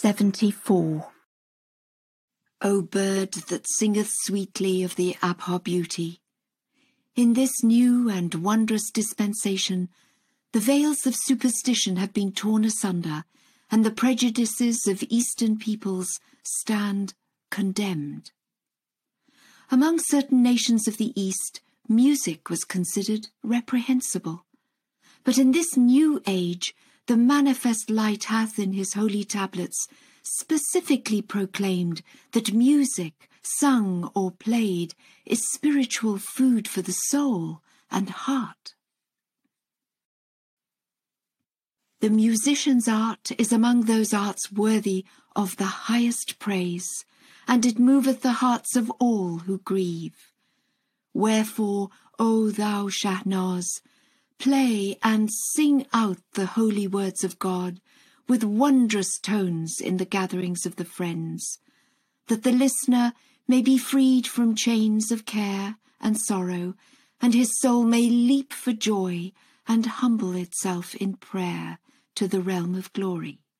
74. O bird that singeth sweetly of the Abha beauty, in this new and wondrous dispensation, the veils of superstition have been torn asunder, and the prejudices of Eastern peoples stand condemned. Among certain nations of the East, music was considered reprehensible. But in this new age, the manifest light hath in his holy tablets specifically proclaimed that music, sung or played, is spiritual food for the soul and heart. The musician's art is among those arts worthy of the highest praise, and it moveth the hearts of all who grieve. Wherefore, O thou Shahnaz, play and sing out the holy words of God with wondrous tones in the gatherings of the friends, that the listener may be freed from chains of care and sorrow, and his soul may leap for joy and humble itself in prayer to the realm of glory.